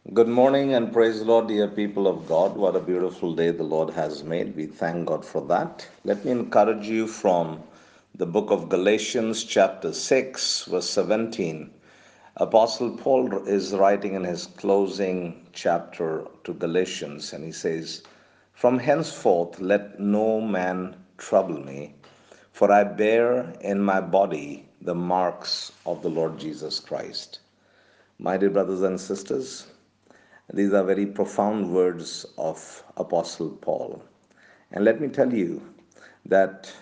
Good morning and praise the Lord, dear people of God. What a beautiful day the Lord has made. We thank God for that. Let me encourage you from the book of Galatians, chapter 6, verse 17. Apostle Paul is writing in his closing chapter to Galatians, and he says, "From henceforth let no man trouble me, for I bear in my body the marks of the Lord Jesus Christ." My dear brothers and sisters, these are very profound words of Apostle Paul. And let me tell you that,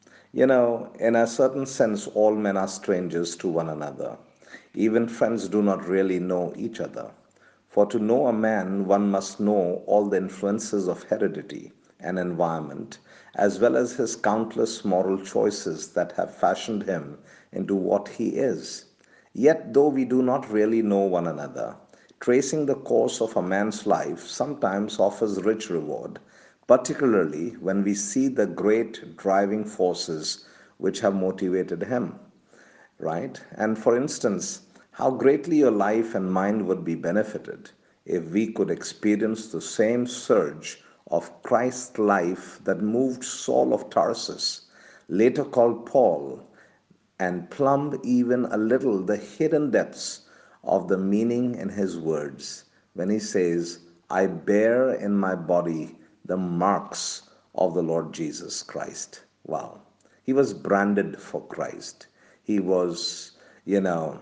in a certain sense, all men are strangers to one another. Even friends do not really know each other. For to know a man, one must know all the influences of heredity and environment, as well as his countless moral choices that have fashioned him into what he is. Yet, though we do not really know one another, tracing the course of a man's life sometimes offers rich reward, particularly when we see the great driving forces which have motivated him, right? And for instance, how greatly your life and mine would be benefited if we could experience the same surge of Christ's life that moved Saul of Tarsus, later called Paul, and plumb even a little the hidden depths of the meaning in his words when he says, "I bear in my body the marks of the Lord Jesus Christ." Wow. He was branded for Christ. He was, you know,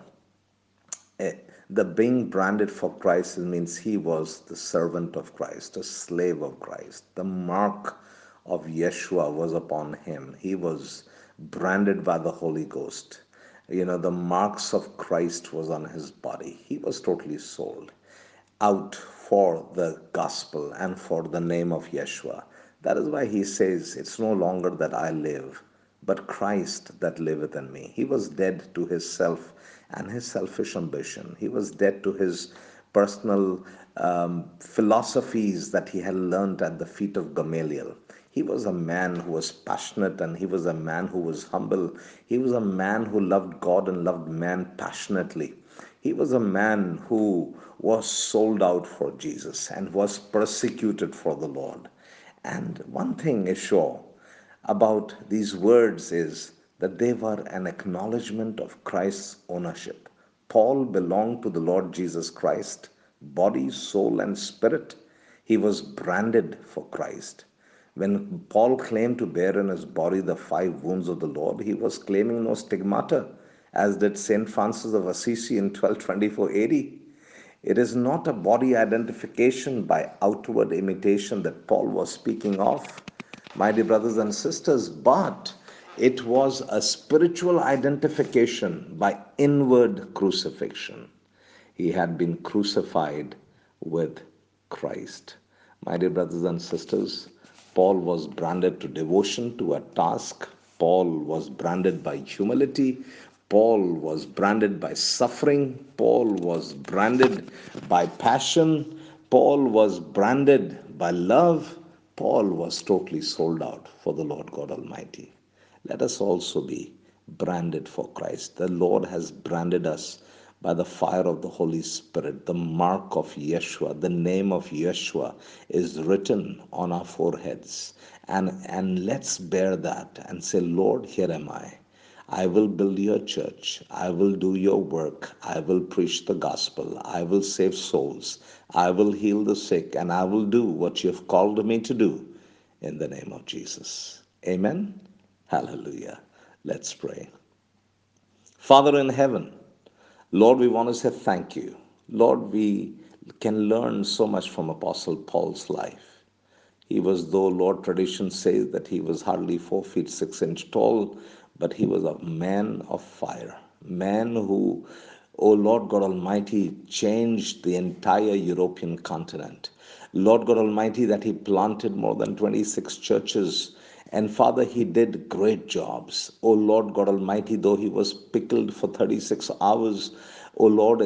eh, the being branded for Christ means he was the servant of Christ, a slave of Christ. The mark of Yeshua was upon him. He was branded by the Holy Ghost. The marks of Christ was on his body. He was totally sold out for the gospel and for the name of Yeshua. That is why he says, "It's no longer that I live, but Christ that liveth in me." He was dead to his self and his selfish ambition. He was dead to his personal philosophies that he had learned at the feet of Gamaliel. He was a man who was passionate, and he was a man who was humble. He was a man who loved God and loved man passionately. He was a man who was sold out for Jesus and was persecuted for the Lord. And one thing is sure about these words is that they were an acknowledgement of Christ's ownership. Paul belonged to the Lord Jesus Christ, body, soul, and spirit. He was branded for Christ. When Paul claimed to bear in his body the 5 wounds of the Lord, he was claiming no stigmata, as did St. Francis of Assisi in 1224 AD. It is not a body identification by outward imitation that Paul was speaking of, my dear brothers and sisters, but it was a spiritual identification by inward crucifixion. He had been crucified with Christ. My dear brothers and sisters, Paul was branded to devotion to a task. Paul was branded by humility. Paul was branded by suffering. Paul was branded by passion. Paul was branded by love. Paul was totally sold out for the Lord God Almighty. Let us also be branded for Christ. The Lord has branded us by the fire of the Holy Spirit. The mark of Yeshua, the name of Yeshua is written on our foreheads. And let's bear that and say, "Lord, here am I. I will build your church. I will do your work. I will preach the gospel. I will save souls. I will heal the sick, and I will do what you have called me to do in the name of Jesus." Amen. Hallelujah. Let's pray. Father in heaven, Lord, we want to say thank you. Lord, we can learn so much from Apostle Paul's life. He was, though Lord tradition says that he was hardly 4 feet 6 inches tall, but he was a man of fire, man who, oh Lord God Almighty, changed the entire European continent. Lord God Almighty, that he planted more than 26 churches. And Father, he did great jobs. Oh Lord God Almighty, though he was pickled for 36 hours, oh Lord,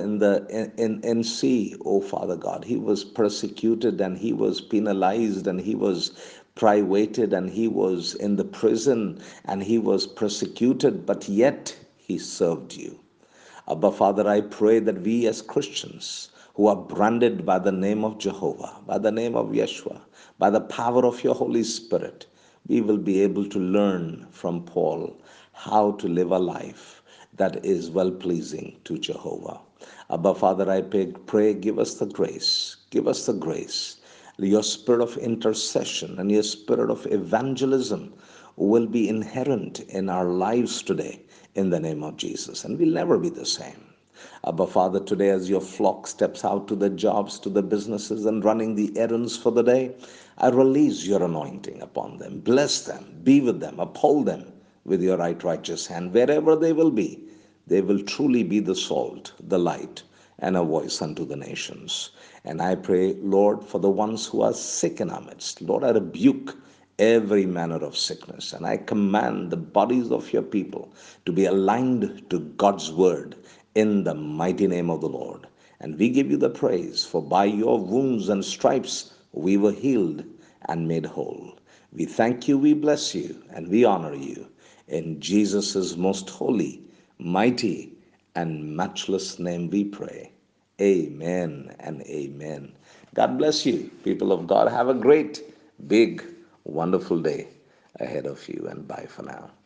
in sea, oh Father God, he was persecuted and he was penalized and he was privated and he was in the prison and he was persecuted, but yet he served you. Abba, Father, I pray that we as Christians who are branded by the name of Jehovah, by the name of Yeshua, by the power of your Holy Spirit, we will be able to learn from Paul how to live a life that is well pleasing to Jehovah. Abba, Father, I pray, give us the grace, give us the grace. Your spirit of intercession and your spirit of evangelism will be inherent in our lives today in the name of Jesus, and we'll never be the same. Abba, Father, today as your flock steps out to the jobs, to the businesses, and running the errands for the day, I release your anointing upon them. Bless them, be with them, uphold them with your right righteous hand. Wherever they will truly be the salt, the light, and a voice unto the nations. And I pray, Lord, for the ones who are sick in our midst. Lord, I rebuke every manner of sickness, and I command the bodies of your people to be aligned to God's word in the mighty name of the Lord. And we give you the praise, for by your wounds and stripes we were healed and made whole. We thank you, we bless you, and we honor you. In Jesus' most holy, mighty, and matchless name we pray. Amen and amen. God bless you, people of God. Have a great, big, wonderful day ahead of you, and bye for now.